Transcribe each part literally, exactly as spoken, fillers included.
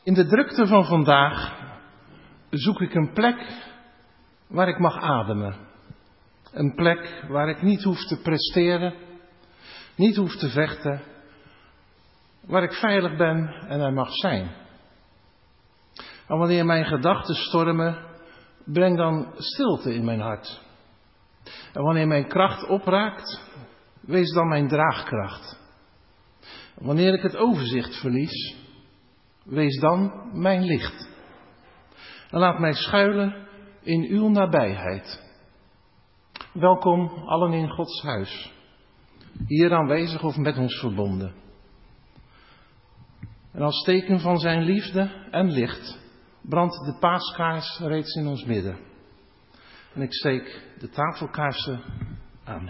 In de drukte van vandaag zoek ik een plek waar ik mag ademen. Een plek waar ik niet hoef te presteren, niet hoef te vechten, waar ik veilig ben en er mag zijn. En wanneer mijn gedachten stormen, breng dan stilte in mijn hart. En wanneer mijn kracht opraakt, wees dan mijn draagkracht. En wanneer ik het overzicht verlies, wees dan mijn licht. En laat mij schuilen in uw nabijheid. Welkom allen in Gods huis, hier aanwezig of met ons verbonden. En als teken van zijn liefde en licht brandt de paaskaars reeds in ons midden. En ik steek de tafelkaarsen aan.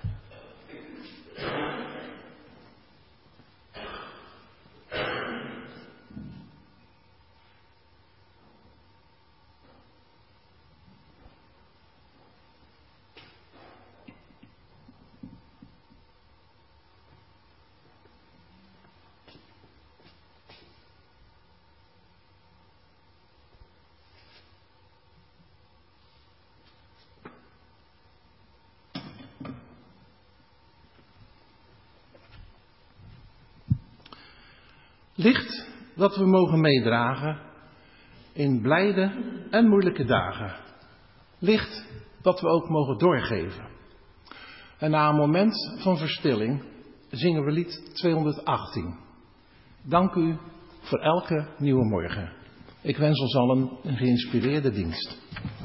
Licht dat we mogen meedragen in blijde en moeilijke dagen. Licht dat we ook mogen doorgeven. En na een moment van verstilling zingen we lied tweehonderdachttien. Dank u voor elke nieuwe morgen. Ik wens ons allen een geïnspireerde dienst.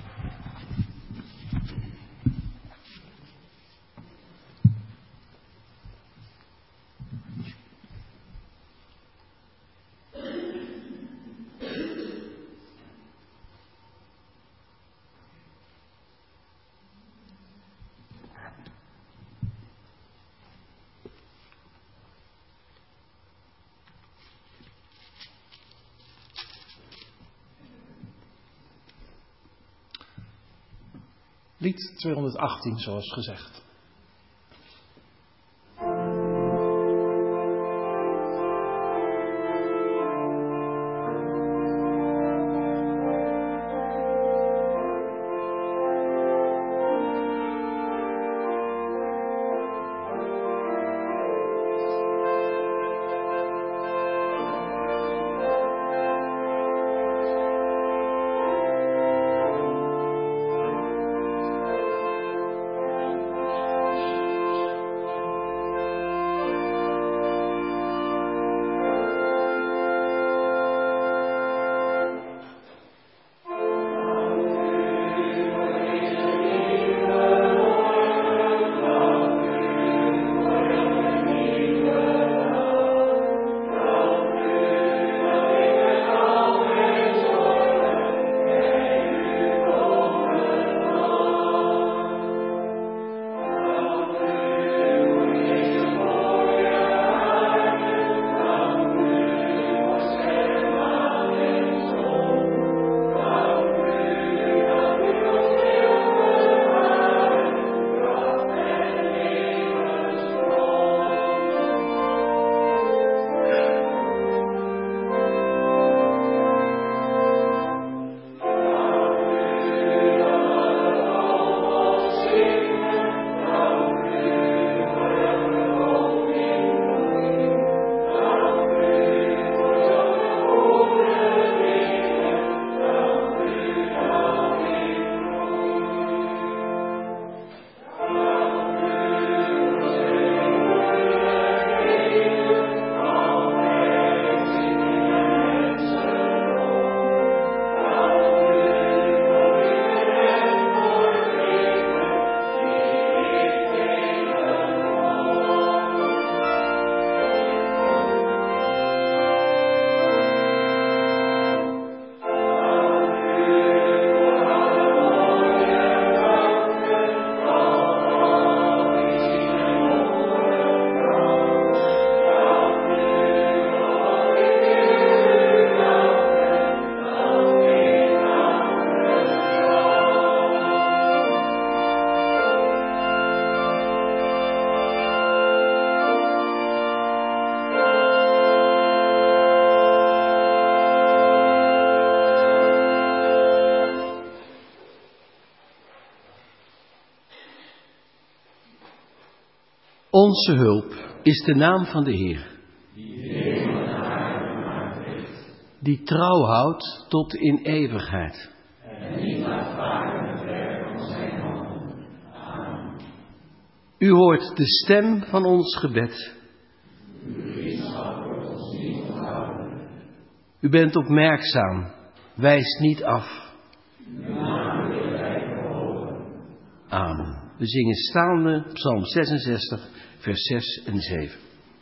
Lied tweehonderdachttien, zoals gezegd. Thank Onze hulp is de naam van de Heer, die trouw houdt tot in eeuwigheid. U hoort de stem van ons gebed. U bent opmerkzaam, wijst niet af. Amen. We zingen staande Psalm zesenzestig, vers zes en zeven.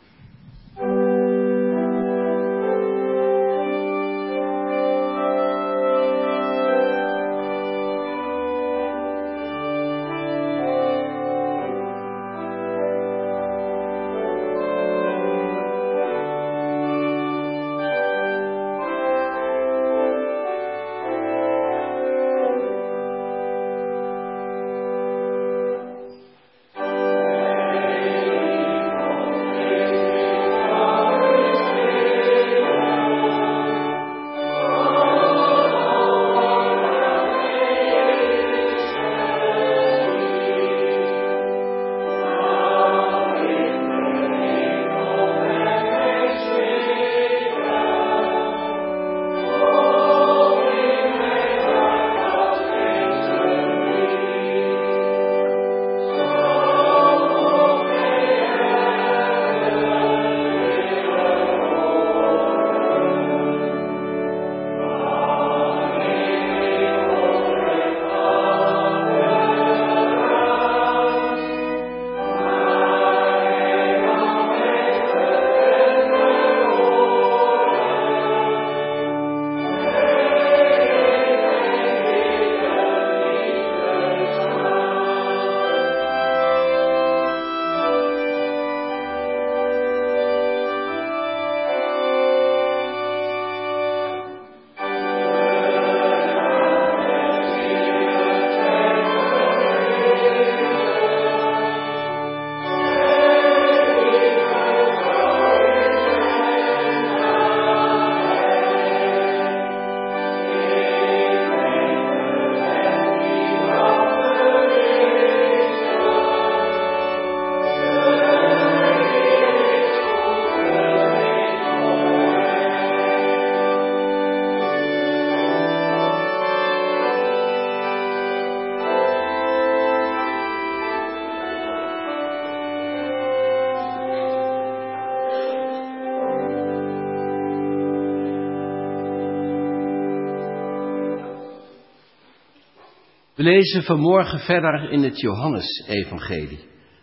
We lezen vanmorgen verder in het Johannesevangelie.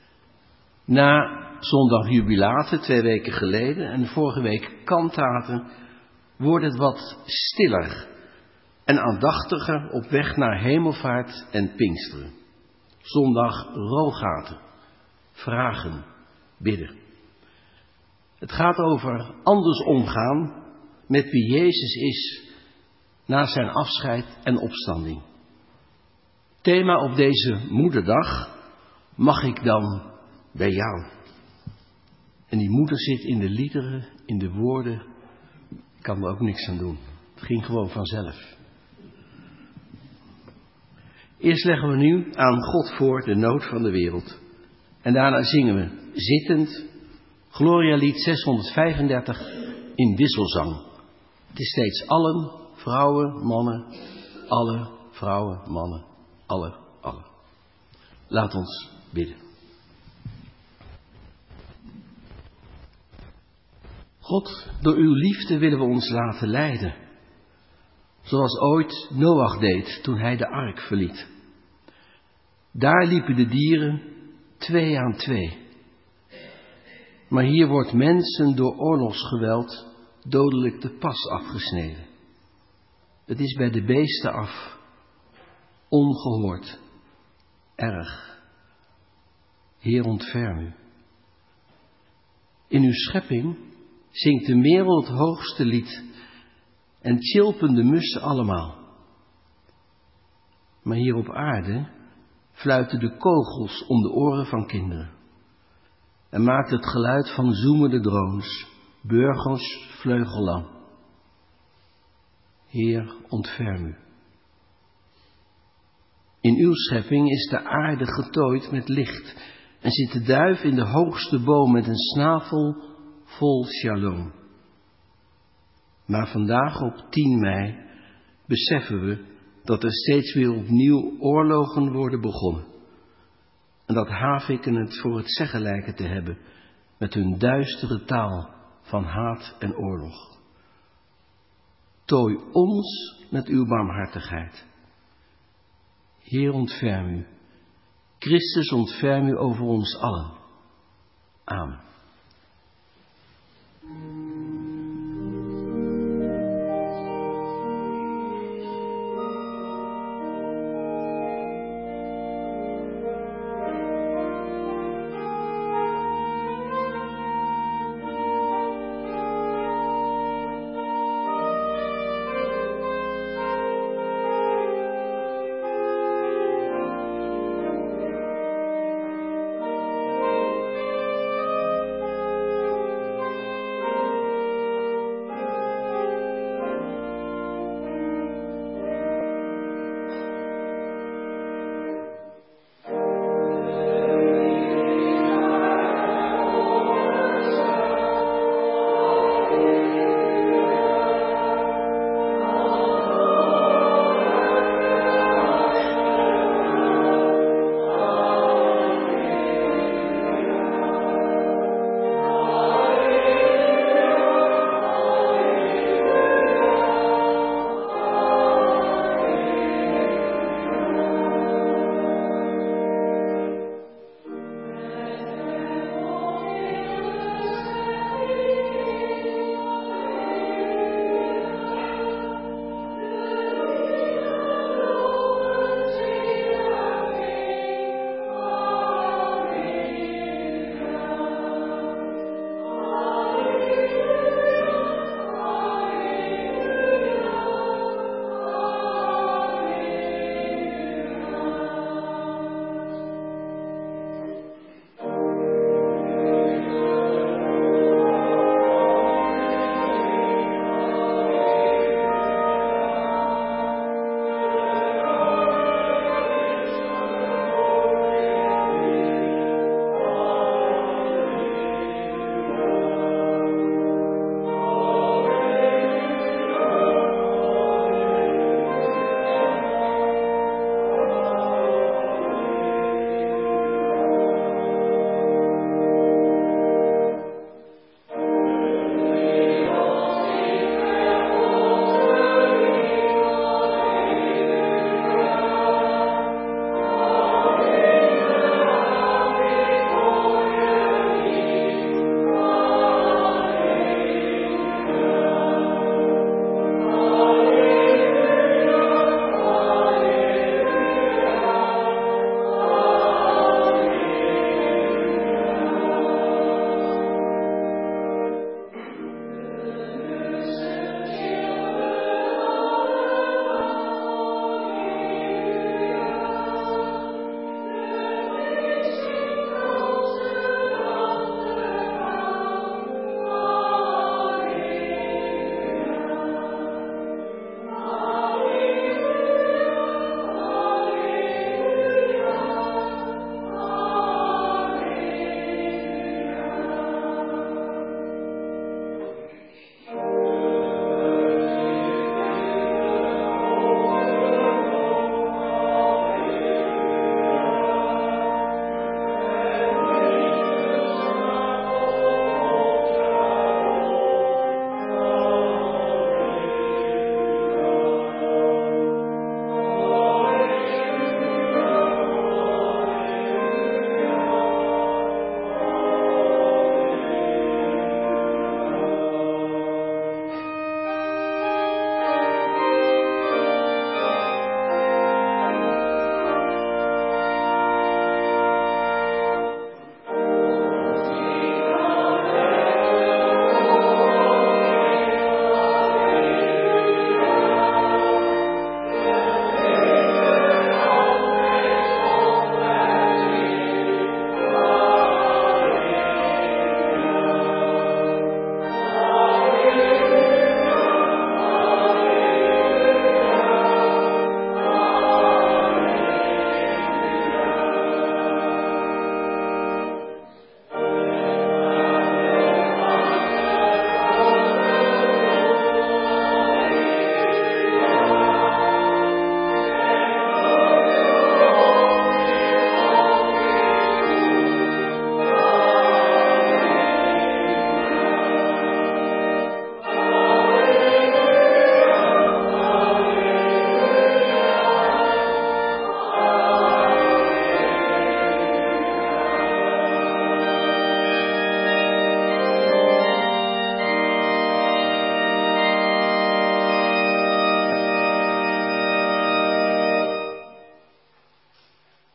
Na zondag jubilate, twee weken geleden, en vorige week kantaten, wordt het wat stiller en aandachtiger op weg naar hemelvaart en Pinksteren. Zondag rogaten, vragen, bidden. Het gaat over anders omgaan met wie Jezus is na zijn afscheid en opstanding. Thema op deze moederdag: mag ik dan bij jou? En die moeder zit in de liederen, in de woorden. Ik kan er ook niks aan doen. Het ging gewoon vanzelf. Eerst leggen we nu aan God voor de nood van de wereld. En daarna zingen we zittend Gloria lied zeshonderdvijfendertig in wisselzang. Het is steeds allen, vrouwen, mannen, alle vrouwen, mannen, alle, alle. Laat ons bidden. God, door uw liefde willen we ons laten leiden. Zoals ooit Noach deed toen hij de ark verliet. Daar liepen de dieren twee aan twee. Maar hier wordt mensen door oorlogsgeweld dodelijk de pas afgesneden. Het is bij de beesten af. Ongehoord. Erg. Heer, ontferm u. In uw schepping zingt de merel het hoogste lied en tjilpen de mussen allemaal. Maar hier op aarde fluiten de kogels om de oren van kinderen en maakt het geluid van zoemende drones, burgers vleugellam. Heer, ontferm u. In uw schepping is de aarde getooid met licht en zit de duif in de hoogste boom met een snavel vol shalom. Maar vandaag op tien mei beseffen we dat er steeds weer opnieuw oorlogen worden begonnen. En dat haviken het voor het zeggen lijken te hebben met hun duistere taal van haat en oorlog. Tooi ons met uw barmhartigheid. Heer, ontferm u. Christus, ontferm u over ons allen. Amen.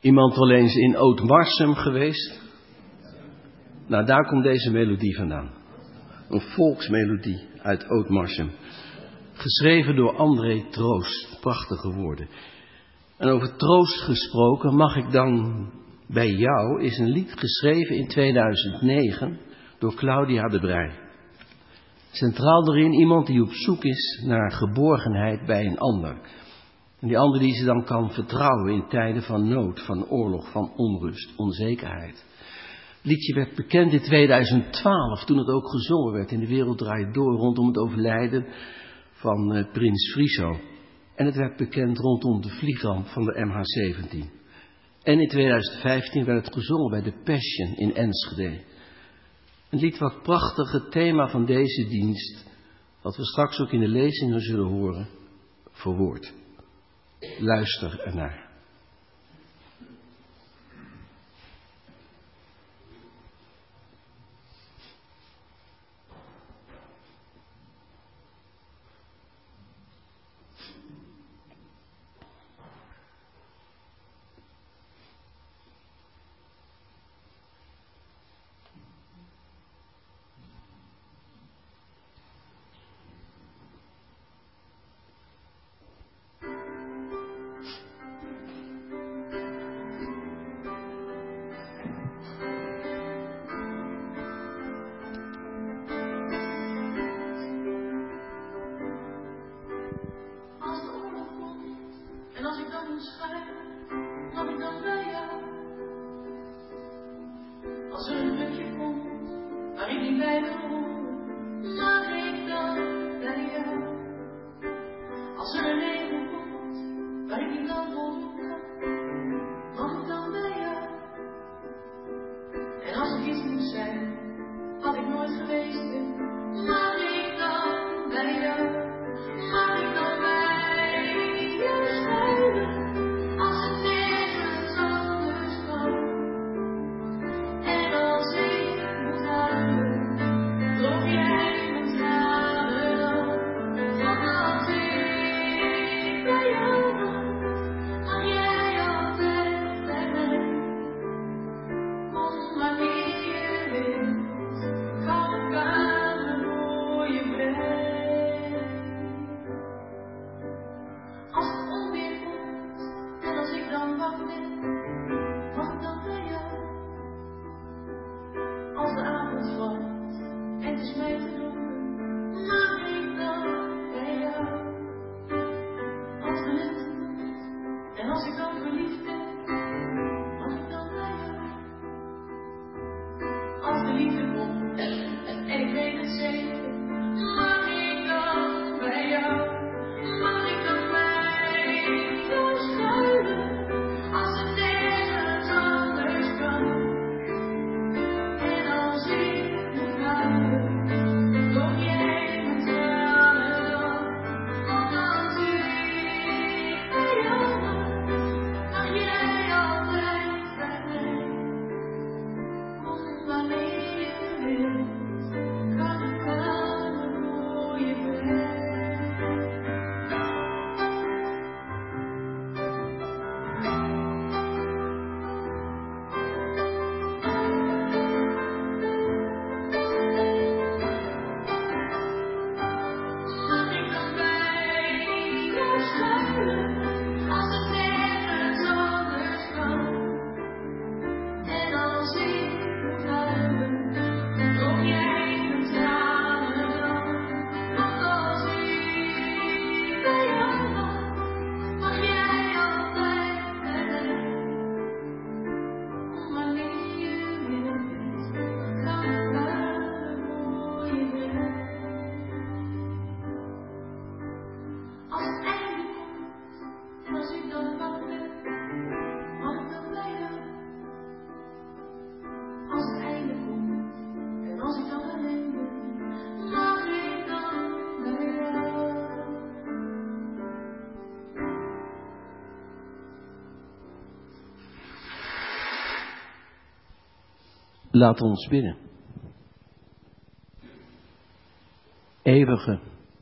Iemand wel eens in Oud-Marsum geweest? Nou, daar komt deze melodie vandaan. Een volksmelodie uit Oud-Marsum. Geschreven door André Troost. Prachtige woorden. En over troost gesproken, mag ik dan bij jou, is een lied geschreven in tweeduizend negen door Claudia de Breij. Centraal erin iemand die op zoek is naar geborgenheid bij een ander. En die ander die ze dan kan vertrouwen in tijden van nood, van oorlog, van onrust, onzekerheid. Het liedje werd bekend in tweeduizend twaalf, toen het ook gezongen werd in De Wereld Draait Door, rondom het overlijden van uh, prins Friso. En het werd bekend rondom de vliegramp van de M H zeventien. En in tweeduizend vijftien werd het gezongen bij de Passion in Enschede. Een lied wat prachtig het thema van deze dienst, wat we straks ook in de lezingen zullen horen, verwoordt. Luister ernaar. Laat ons bidden. Eeuwige,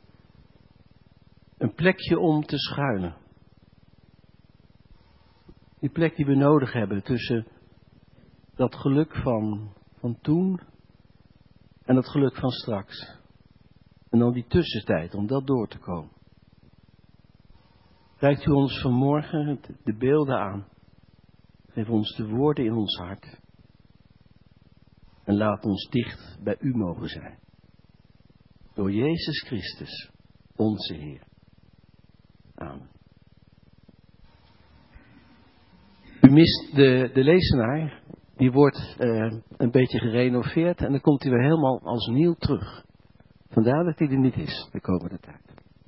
een plekje om te schuilen. Die plek die we nodig hebben tussen dat geluk van, van toen en dat geluk van straks. En dan die tussentijd om dat door te komen. Reikt u ons vanmorgen de beelden aan. Geef ons de woorden in ons hart. En laat ons dicht bij u mogen zijn. Door Jezus Christus, onze Heer. Amen. U mist de, de lezenaar. Die wordt uh, een beetje gerenoveerd. En dan komt hij weer helemaal als nieuw terug. Vandaar dat hij er niet is de komende tijd.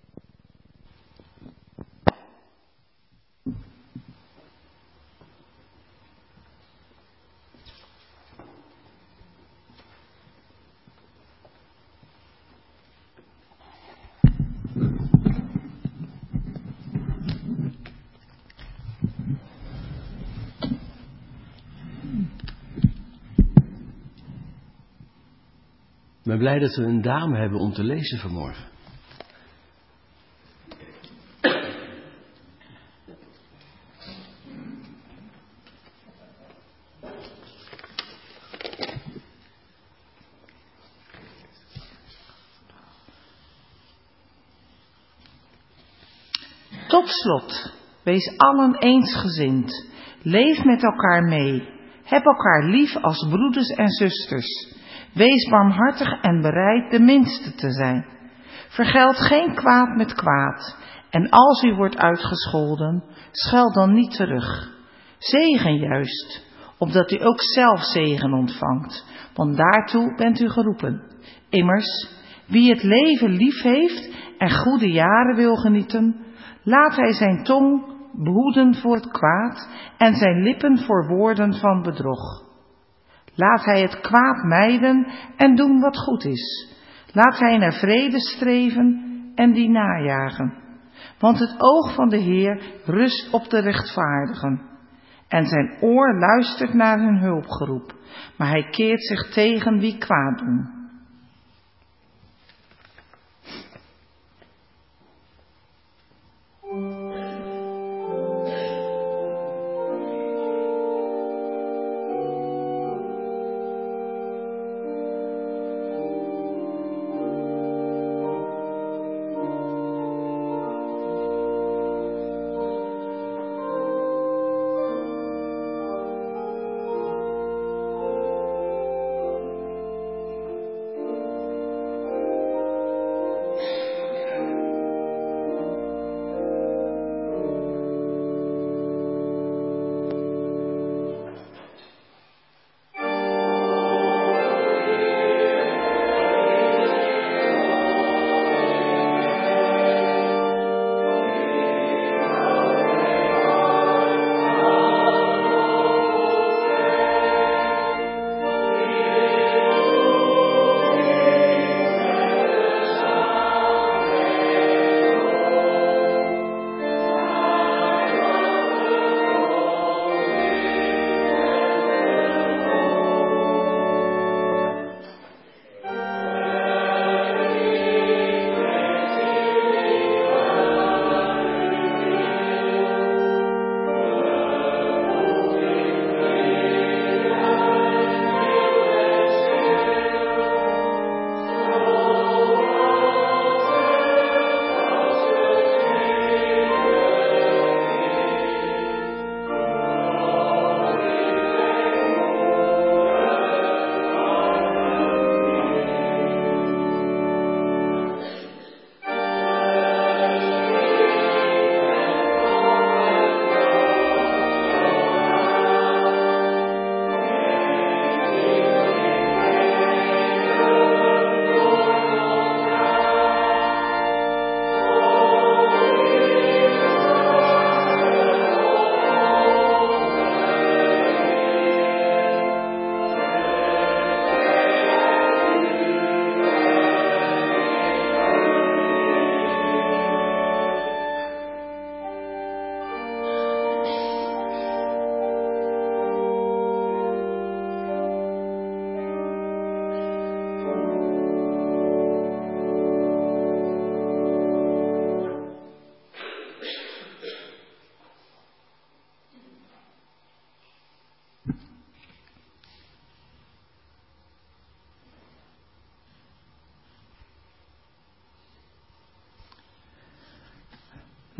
Ik ben blij dat we een dame hebben om te lezen vanmorgen. Tot slot, wees allen eensgezind. Leef met elkaar mee. Heb elkaar lief als broeders en zusters. Wees barmhartig en bereid de minste te zijn. Vergeld geen kwaad met kwaad. En als u wordt uitgescholden, scheld dan niet terug. Zegen juist, opdat u ook zelf zegen ontvangt. Want daartoe bent u geroepen. Immers, wie het leven lief heeft en goede jaren wil genieten, laat hij zijn tong behoeden voor het kwaad en zijn lippen voor woorden van bedrog. Laat hij het kwaad mijden en doen wat goed is. Laat hij naar vrede streven en die najagen. Want het oog van de Heer rust op de rechtvaardigen. En zijn oor luistert naar hun hulpgeroep. Maar hij keert zich tegen wie kwaad doen.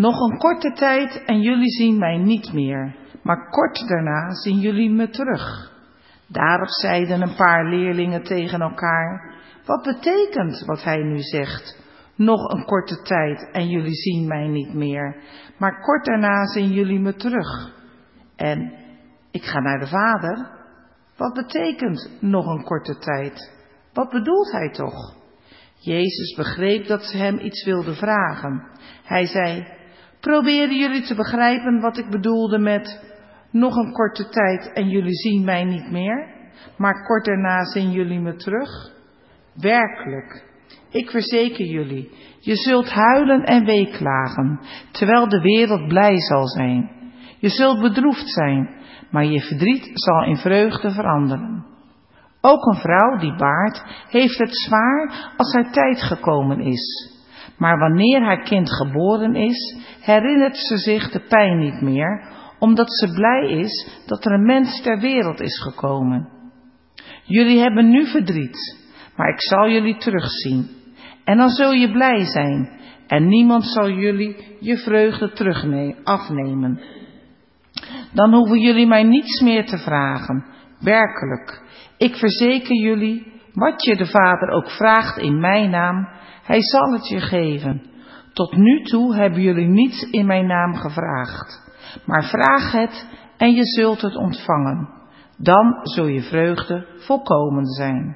Nog een korte tijd en jullie zien mij niet meer, maar kort daarna zien jullie me terug. Daarop zeiden een paar leerlingen tegen elkaar: wat betekent wat hij nu zegt? Nog een korte tijd en jullie zien mij niet meer, maar kort daarna zien jullie me terug. En ik ga naar de Vader. Wat betekent nog een korte tijd? Wat bedoelt hij toch? Jezus begreep dat ze hem iets wilden vragen. Hij zei: proberen jullie te begrijpen wat ik bedoelde met nog een korte tijd en jullie zien mij niet meer, maar kort daarna zien jullie me terug? Werkelijk, ik verzeker jullie, je zult huilen en weeklagen, terwijl de wereld blij zal zijn. Je zult bedroefd zijn, maar je verdriet zal in vreugde veranderen. Ook een vrouw die baart, heeft het zwaar als haar tijd gekomen is. Maar wanneer haar kind geboren is, herinnert ze zich de pijn niet meer, omdat ze blij is dat er een mens ter wereld is gekomen. Jullie hebben nu verdriet, maar ik zal jullie terugzien. En dan zul je blij zijn, en niemand zal jullie je vreugde terug afnemen. Dan hoeven jullie mij niets meer te vragen. Werkelijk, ik verzeker jullie, wat je de Vader ook vraagt in mijn naam, hij zal het je geven. Tot nu toe hebben jullie niets in mijn naam gevraagd. Maar vraag het en je zult het ontvangen. Dan zul je vreugde volkomen zijn.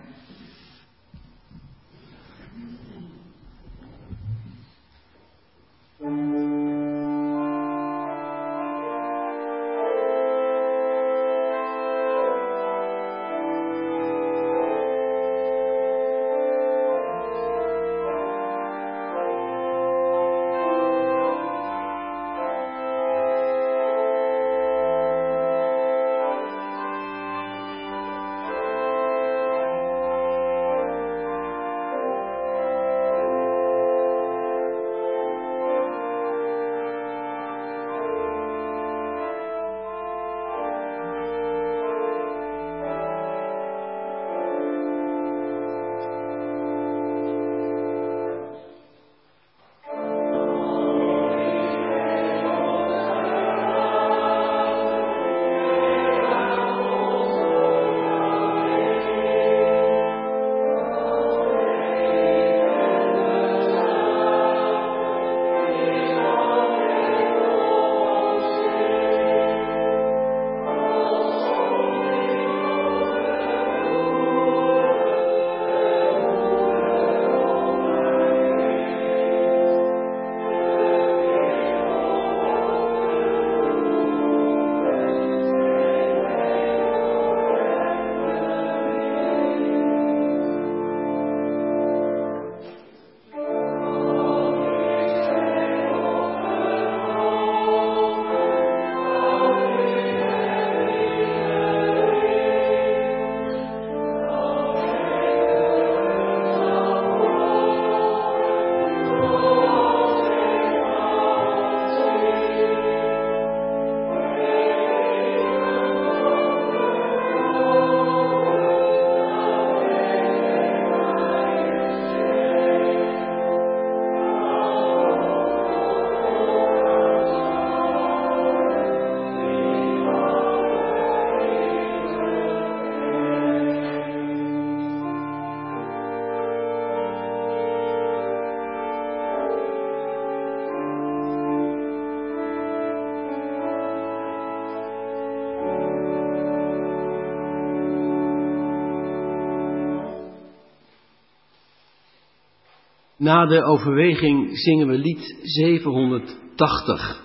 Na de overweging zingen we lied zevenhonderdtachtig.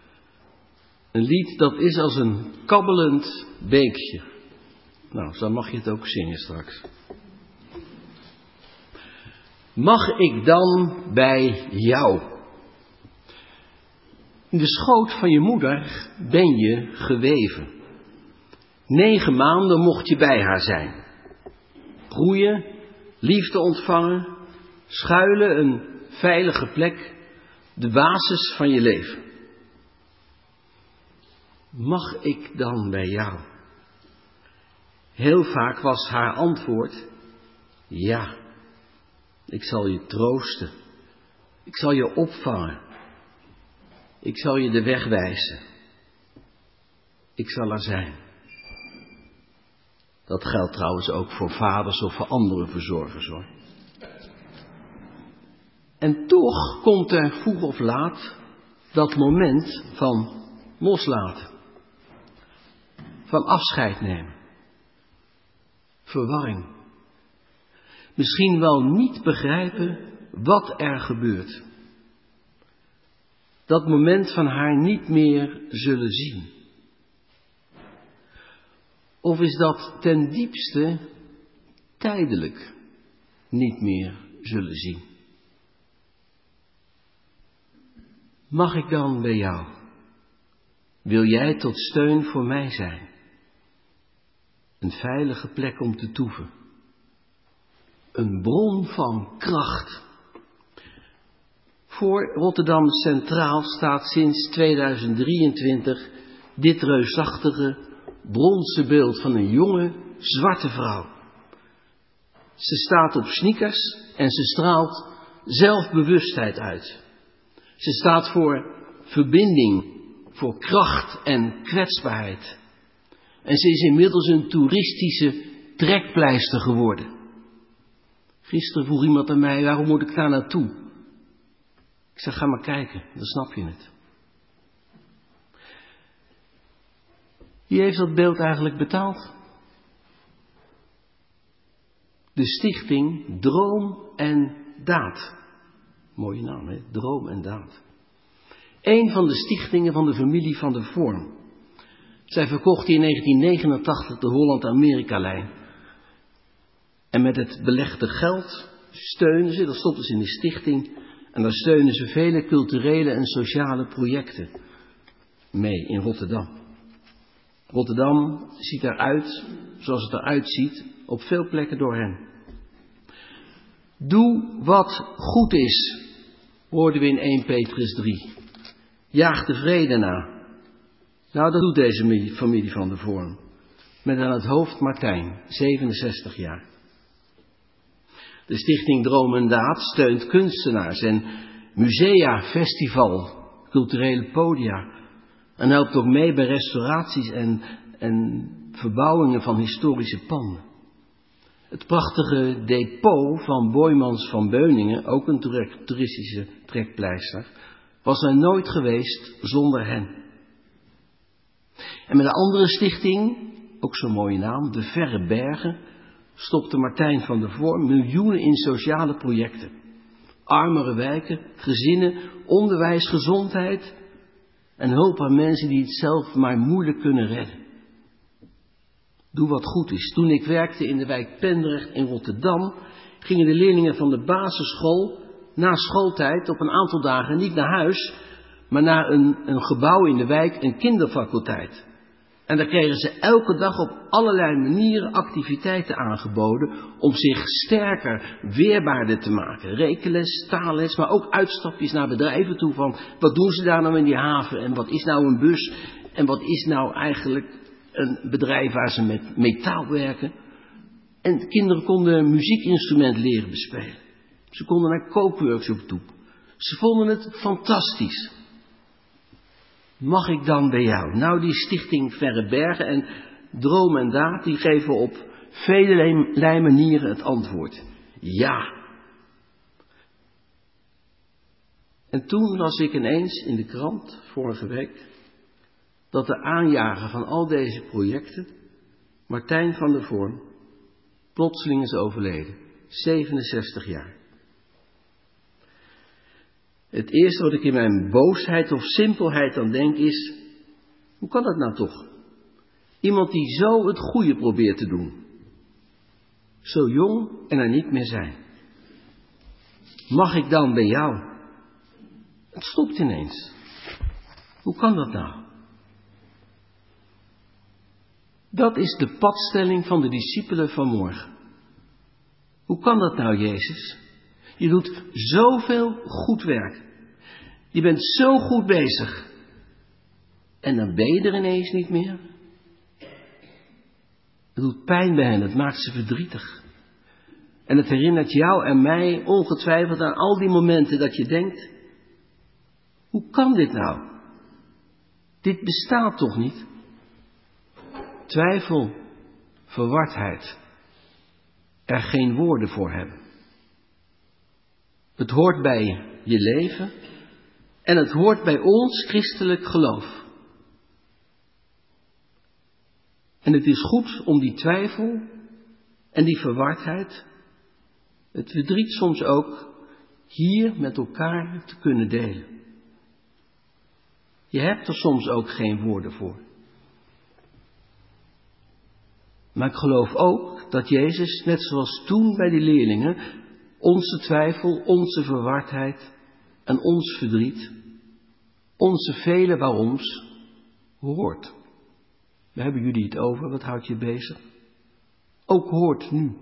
Een lied dat is als een kabbelend beekje. Nou, zo mag je het ook zingen straks. Mag ik dan bij jou? In de schoot van je moeder ben je geweven. Negen maanden mocht je bij haar zijn. Groeien, liefde ontvangen, schuilen, een veilige plek, de basis van je leven. Mag ik dan bij jou? Heel vaak was haar antwoord: ja, ik zal je troosten, ik zal je opvangen. Ik zal je de weg wijzen. Ik zal er zijn. Dat geldt trouwens ook voor vaders of voor andere verzorgers, hoor. En toch komt er vroeg of laat dat moment van loslaten. Van afscheid nemen. Verwarring. Misschien wel niet begrijpen wat er gebeurt. Dat moment van haar niet meer zullen zien. Of is dat ten diepste tijdelijk niet meer zullen zien? Mag ik dan bij jou? Wil jij tot steun voor mij zijn? Een veilige plek om te toeven. Een bron van kracht. Voor Rotterdam Centraal staat sinds tweeduizend drieëntwintig dit reusachtige bronzen beeld van een jonge, zwarte vrouw. Ze staat op sneakers en ze straalt zelfbewustheid uit. Ze staat voor verbinding, voor kracht en kwetsbaarheid. En ze is inmiddels een toeristische trekpleister geworden. Gisteren vroeg iemand aan mij, waarom moet ik daar naartoe? Ik zeg, ga maar kijken, dan snap je het. Wie heeft dat beeld eigenlijk betaald? De stichting Droom en Daad. Mooie naam, hè? Droom en Daad. Eén van de stichtingen van de familie Van der Vorm. Zij verkochten in negentien negenentachtig de Holland-Amerika-lijn. En met het belegde geld steunen ze, dat stopten ze in de stichting, en daar steunen ze vele culturele en sociale projecten mee in Rotterdam. Rotterdam ziet eruit zoals het eruit ziet op veel plekken door hen. Doe wat goed is, hoorden we in eerste Petrus drie. Jaag de vrede na. Nou, dat doet deze familie Van der Vorm. Met aan het hoofd Martijn, zevenenzestig jaar. De stichting Droom en Daad steunt kunstenaars en musea, festival, culturele podia. En helpt ook mee bij restauraties en, en verbouwingen van historische panden. Het prachtige depot van Boijmans van Beuningen, ook een toeristische trekpleister, was er nooit geweest zonder hen. En met een andere stichting, ook zo'n mooie naam, de Verre Bergen, stopte Martijn van der Vorm miljoenen in sociale projecten. Armere wijken, gezinnen, onderwijs, gezondheid en hulp aan mensen die het zelf maar moeilijk kunnen redden. Doe wat goed is. Toen ik werkte in de wijk Pendrecht in Rotterdam, gingen de leerlingen van de basisschool na schooltijd op een aantal dagen niet naar huis, maar naar een, een gebouw in de wijk, een kinderfaculteit. En daar kregen ze elke dag op allerlei manieren activiteiten aangeboden om zich sterker, weerbaarder te maken. Rekenles, taalles, maar ook uitstapjes naar bedrijven toe van wat doen ze daar nou in die haven en wat is nou een bus en wat is nou eigenlijk een bedrijf waar ze met metaal werken. En de kinderen konden een muziekinstrument leren bespelen. Ze konden naar kookworkshop toe. Ze vonden het fantastisch. Mag ik dan bij jou? Nou, die stichting Verre Bergen en Droom en Daad, die geven op vele manieren het antwoord. Ja. En toen las ik ineens in de krant, vorige week, dat de aanjager van al deze projecten, Martijn van der Vorm, plotseling is overleden. zevenenzestig jaar. Het eerste wat ik in mijn boosheid of simpelheid aan denk is, hoe kan dat nou toch? Iemand die zo het goede probeert te doen. Zo jong en er niet meer zijn. Mag ik dan bij jou? Het stopt ineens. Hoe kan dat nou? Dat is de padstelling van de discipelen van morgen. Hoe kan dat nou, Jezus? Je doet zoveel goed werk. Je bent zo goed bezig. En dan ben je er ineens niet meer. Het doet pijn bij hen, het maakt ze verdrietig. En het herinnert jou en mij ongetwijfeld aan al die momenten dat je denkt, hoe kan dit nou? Dit bestaat toch niet? Twijfel, verwardheid, er geen woorden voor hebben. Het hoort bij je leven en het hoort bij ons christelijk geloof. En het is goed om die twijfel en die verwardheid, het verdriet soms ook, hier met elkaar te kunnen delen. Je hebt er soms ook geen woorden voor. Maar ik geloof ook dat Jezus, net zoals toen bij die leerlingen, onze twijfel, onze verwardheid en ons verdriet, onze vele waaroms, hoort. Daar hebben jullie het over, wat houdt je bezig? Ook hoort nu.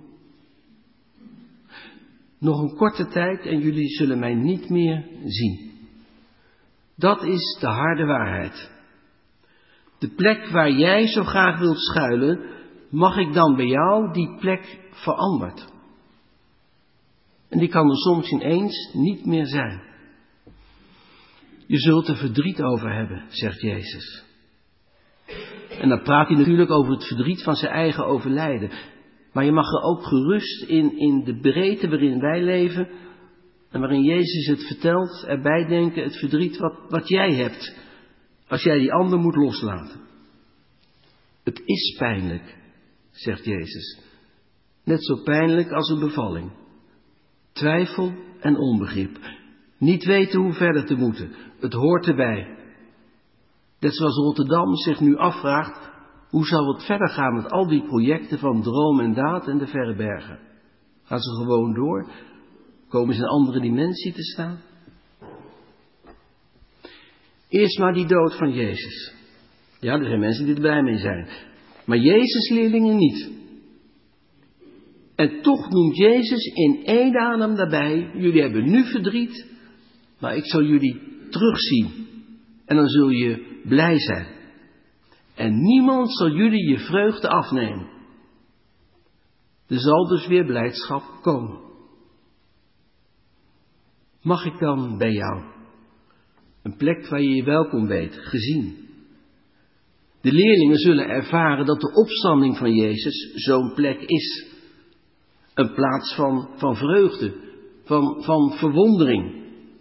Nog een korte tijd en jullie zullen mij niet meer zien. Dat is de harde waarheid. De plek waar jij zo graag wilt schuilen, mag ik dan bij jou die plek veranderd. En die kan er soms ineens niet meer zijn. Je zult er verdriet over hebben, zegt Jezus. En dan praat hij natuurlijk over het verdriet van zijn eigen overlijden. Maar je mag er ook gerust in, in de breedte waarin wij leven en waarin Jezus het vertelt, erbij denken het verdriet wat, wat jij hebt, als jij die ander moet loslaten. Het is pijnlijk, zegt Jezus. Net zo pijnlijk als een bevalling. Twijfel en onbegrip. Niet weten hoe verder te moeten. Het hoort erbij. Net zoals Rotterdam zich nu afvraagt, hoe zal het verder gaan met al die projecten van Droom en Daad en de Verre Bergen? Gaan ze gewoon door? Komen ze in een andere dimensie te staan? Eerst maar die dood van Jezus. Ja, er zijn mensen die er blij mee zijn. Maar Jezus' leerlingen niet. En toch noemt Jezus in één adem daarbij, jullie hebben nu verdriet, maar ik zal jullie terugzien. En dan zul je blij zijn. En niemand zal jullie je vreugde afnemen. Er zal dus weer blijdschap komen. Mag ik dan bij jou? Een plek waar je je welkom weet, gezien. De leerlingen zullen ervaren dat de opstanding van Jezus zo'n plek is. Een plaats van, van vreugde, van, van verwondering.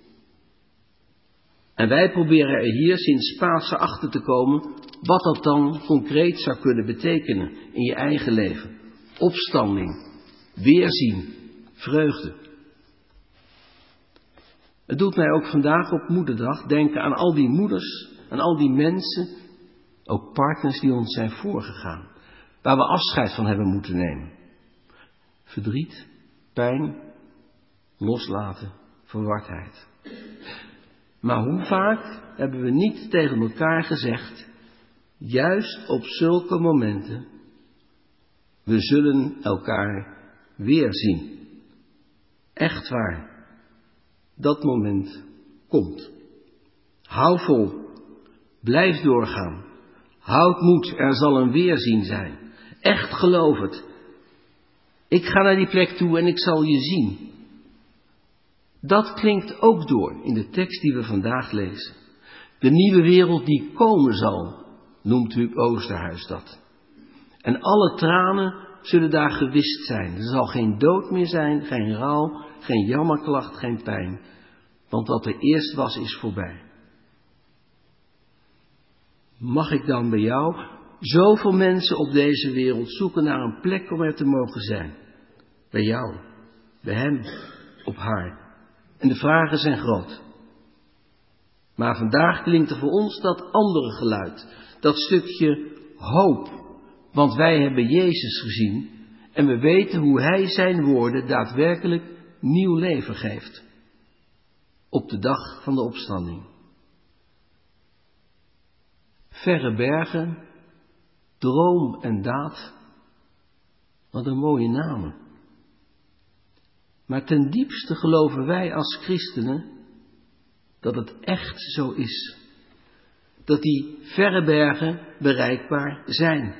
En wij proberen er hier sinds Pasen achter te komen wat dat dan concreet zou kunnen betekenen in je eigen leven. Opstanding, weerzien, vreugde. Het doet mij ook vandaag op Moederdag denken aan al die moeders, aan al die mensen, ook partners die ons zijn voorgegaan, waar we afscheid van hebben moeten nemen. Verdriet, pijn, loslaten, verwardheid. Maar hoe vaak hebben we niet tegen elkaar gezegd, juist op zulke momenten, we zullen elkaar weer zien. Echt waar, dat moment komt. Hou vol, blijf doorgaan, houd moed, er zal een weerzien zijn. Echt geloof het. Ik ga naar die plek toe en ik zal je zien. Dat klinkt ook door in de tekst die we vandaag lezen. De nieuwe wereld die komen zal, noemt Huub Oosterhuis dat. En alle tranen zullen daar gewist zijn. Er zal geen dood meer zijn, geen rouw, geen jammerklacht, geen pijn. Want wat er eerst was, is voorbij. Mag ik dan bij jou zoveel mensen op deze wereld zoeken naar een plek om er te mogen zijn? Bij jou, bij hem, op haar. En de vragen zijn groot. Maar vandaag klinkt er voor ons dat andere geluid. Dat stukje hoop. Want wij hebben Jezus gezien. En we weten hoe Hij zijn woorden daadwerkelijk nieuw leven geeft. Op de dag van de opstanding. Verre bergen, droom en daad. Wat een mooie namen. Maar ten diepste geloven wij als christenen dat het echt zo is. Dat die verre bergen bereikbaar zijn.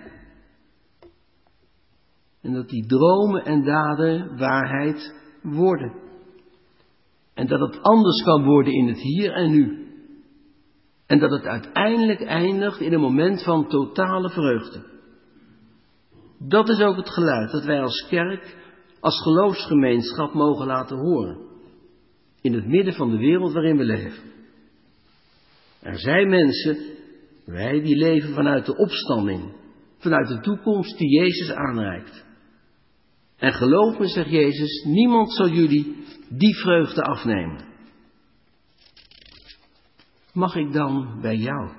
En dat die dromen en daden waarheid worden. En dat het anders kan worden in het hier en nu. En dat het uiteindelijk eindigt in een moment van totale vreugde. Dat is ook het geluid dat wij als kerk, als geloofsgemeenschap mogen laten horen. In het midden van de wereld waarin we leven. Er zijn mensen, wij die leven vanuit de opstanding. Vanuit de toekomst die Jezus aanreikt. En geloof me, zegt Jezus, niemand zal jullie die vreugde afnemen. Mag ik dan bij jou?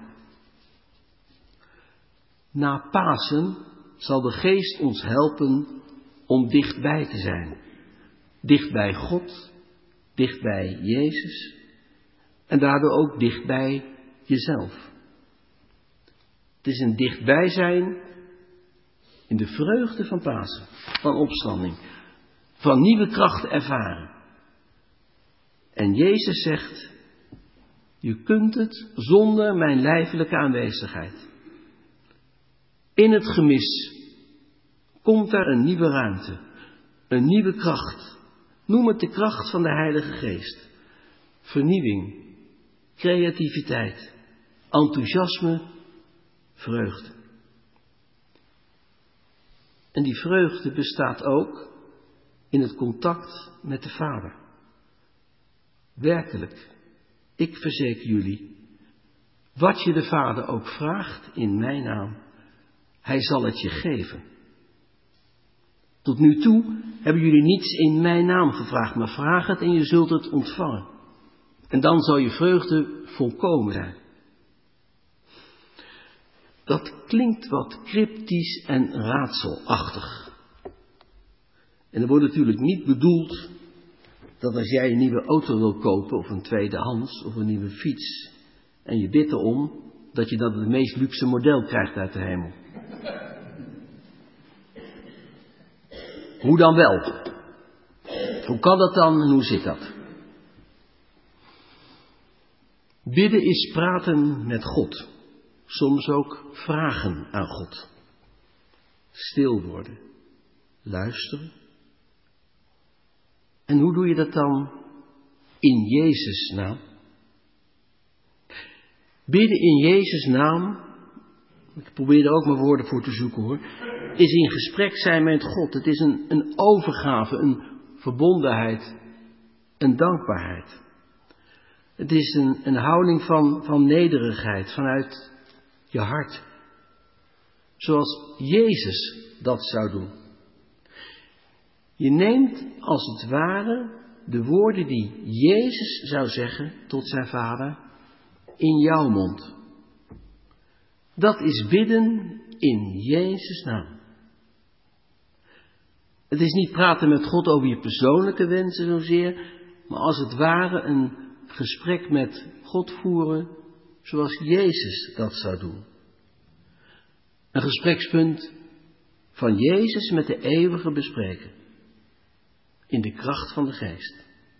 Na Pasen zal de Geest ons helpen om dichtbij te zijn. Dicht bij God, dicht bij Jezus en daardoor ook dicht bij jezelf. Het is een dichtbij zijn in de vreugde van Pasen, van opstanding, van nieuwe kracht ervaren. En Jezus zegt, je kunt het zonder mijn lijfelijke aanwezigheid. In het gemis komt daar een nieuwe ruimte, een nieuwe kracht. Noem het de kracht van de Heilige Geest. Vernieuwing, creativiteit, enthousiasme, vreugde. En die vreugde bestaat ook in het contact met de Vader. Werkelijk, ik verzeker jullie, wat je de Vader ook vraagt in mijn naam, hij zal het je geven. Tot nu toe hebben jullie niets in mijn naam gevraagd, maar vraag het en je zult het ontvangen. En dan zal je vreugde volkomen zijn. Dat klinkt wat cryptisch en raadselachtig. En er wordt natuurlijk niet bedoeld dat als jij een nieuwe auto wil kopen of een tweedehands of een nieuwe fiets en je bidt erom, dat je dan het meest luxe model krijgt uit de hemel. Hoe dan wel? Hoe kan dat dan en hoe zit dat? Bidden is praten met God. Soms ook vragen aan God. Stil worden. Luisteren. En hoe doe je dat dan in Jezus' naam? Bidden in Jezus' naam, ik probeer er ook maar woorden voor te zoeken hoor, is in gesprek zijn met God. Het is een, een overgave, een verbondenheid, een dankbaarheid. Het is een, een houding van, van nederigheid vanuit je hart. Zoals Jezus dat zou doen. Je neemt als het ware de woorden die Jezus zou zeggen tot zijn Vader in jouw mond. Dat is bidden in Jezus' naam. Het is niet praten met God over je persoonlijke wensen zozeer, maar als het ware een gesprek met God voeren zoals Jezus dat zou doen. Een gesprekspunt van Jezus met de eeuwige bespreken. In de kracht van de Geest.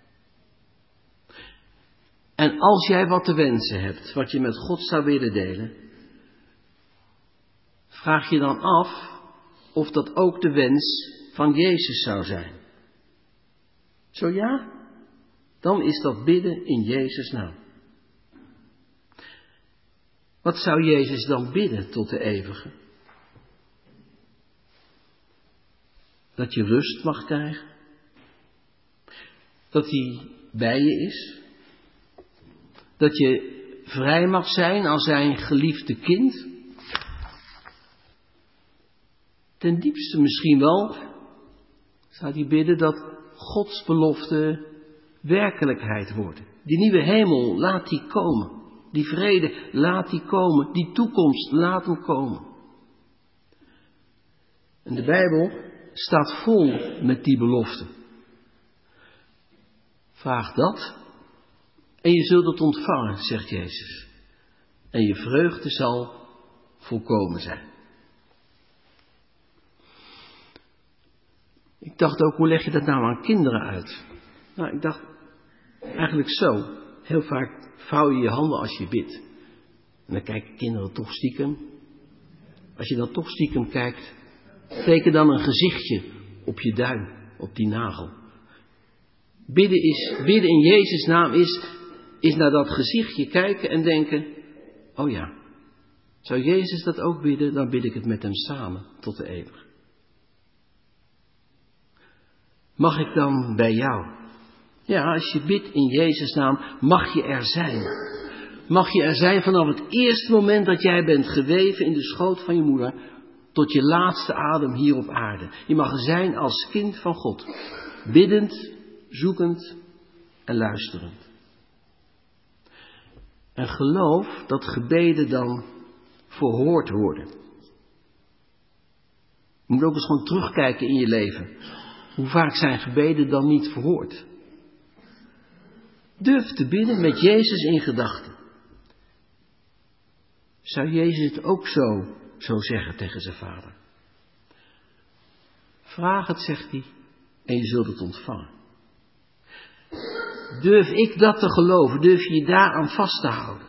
En als jij wat te wensen hebt, wat je met God zou willen delen, vraag je dan af of dat ook de wens van Jezus zou zijn. Zo ja, dan is dat bidden in Jezus' naam. Wat zou Jezus dan bidden tot de eeuwige? Dat je rust mag krijgen. Dat hij bij je is. Dat je vrij mag zijn als zijn geliefde kind. Ten diepste misschien wel zou hij bidden dat Gods belofte werkelijkheid wordt. Die nieuwe hemel, laat die komen. Die vrede, laat die komen. Die toekomst, laat hem komen. En de Bijbel staat vol met die beloften. Vraag dat en je zult het ontvangen, zegt Jezus. En je vreugde zal volkomen zijn. Ik dacht ook, hoe leg je dat nou aan kinderen uit? Nou, ik dacht eigenlijk zo. Heel vaak vouw je je handen als je bidt. En dan kijken kinderen toch stiekem. Als je dan toch stiekem kijkt, teken dan een gezichtje op je duim, op die nagel. Bidden, is, bidden in Jezus' naam is, is naar dat gezichtje kijken en denken, Oh ja, zou Jezus dat ook bidden, dan bid ik het met hem samen tot de eeuwig. Mag ik dan bij jou? Ja, als je bidt in Jezus' naam, mag je er zijn. Mag je er zijn vanaf het eerste moment dat jij bent geweven in de schoot van je moeder, tot je laatste adem hier op aarde. Je mag er zijn als kind van God, biddend, zoekend en luisterend. En geloof dat gebeden dan verhoord worden. Je moet ook eens gewoon terugkijken in je leven. Hoe vaak zijn gebeden dan niet verhoord? Durf te bidden met Jezus in gedachten. Zou Jezus het ook zo, zo zeggen tegen zijn vader? Vraag het, zegt hij, en je zult het ontvangen. Durf ik dat te geloven? Durf je je daaraan vast te houden?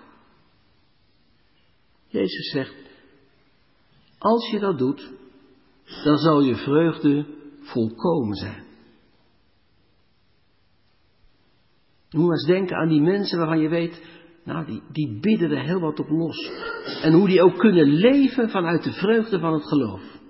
Jezus zegt, als je dat doet, dan zal je vreugde volkomen zijn. Je moet maar eens denken aan die mensen waarvan je weet, nou die, die bidden er heel wat op los. En hoe die ook kunnen leven vanuit de vreugde van het geloof.